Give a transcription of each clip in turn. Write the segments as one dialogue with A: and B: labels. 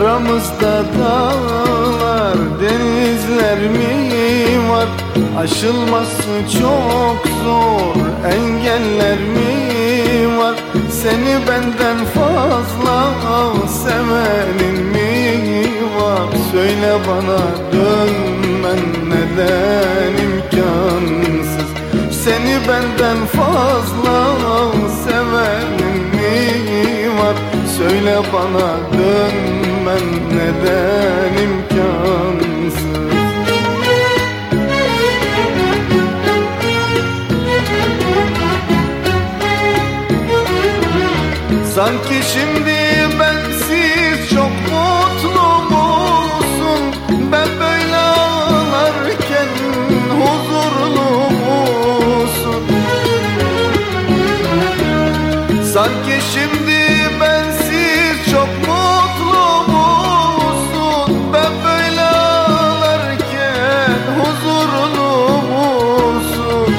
A: Aramızda dağlar, denizler mi var? Aşılması çok zor engeller mi var? Seni benden fazla sevenin mi var? Söyle bana, dönmen neden imkansız? Seni benden fazla sevenin mi var? Söyle bana, dönmen neden imkansız? Sanki şimdi bensiz çok mutlu musun? Ben böyle ağlarken huzurlu musun? Sanki şimdi bensiz çok mutlu musun? Ben böyle ağlarken huzurlu musun?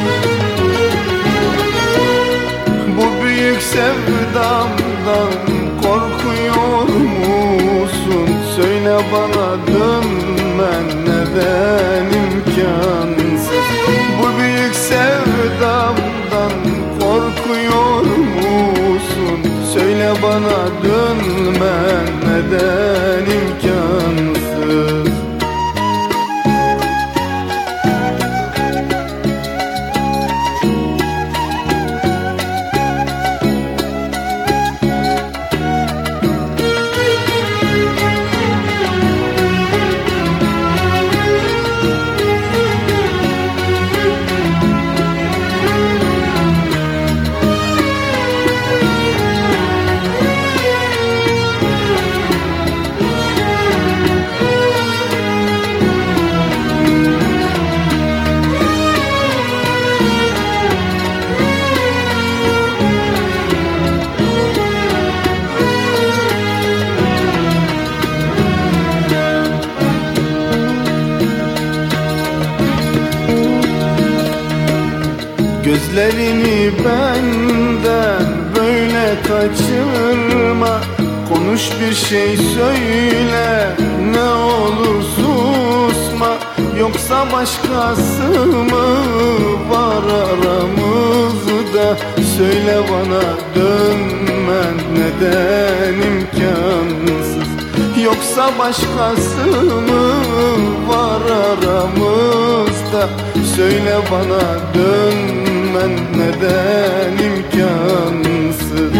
A: Bu büyük sevdamdan korkuyor musun? Söyle bana, dönmen neden imkansız? Bu büyük sevdamdan korkuyor musun? Söyle bana, dönmen neden imkansız? Gözlerini benden böyle kaçırma. Konuş, bir şey söyle, ne olur susma. Yoksa başkası mı var aramızda? Söyle bana, dönmen neden imkansız? Yoksa başkası mı var aramızda? Söyle bana, dönmen neden imkansız?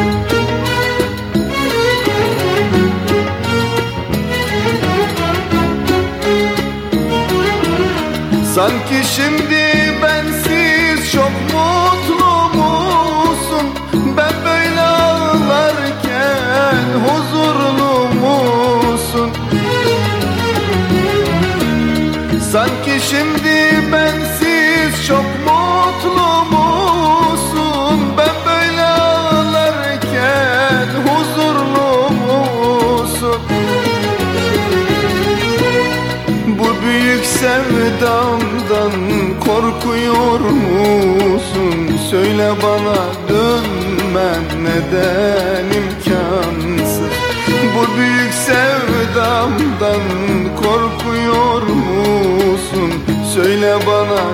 A: Sanki şimdi bensiz çok mutlu musun? Ben böyle ağlarken huzurlu musun? Sanki şimdi bensiz çok mutlu musun? Ben böyle ağlarken huzurlu musun? Bu büyük sevdamdan korkuyor musun? Söyle bana, dönmen neden imkansız? Bu büyük sevdamdan korkuyor musun? Söyle bana,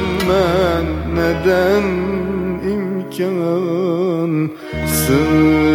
A: dönmen neden imkansız?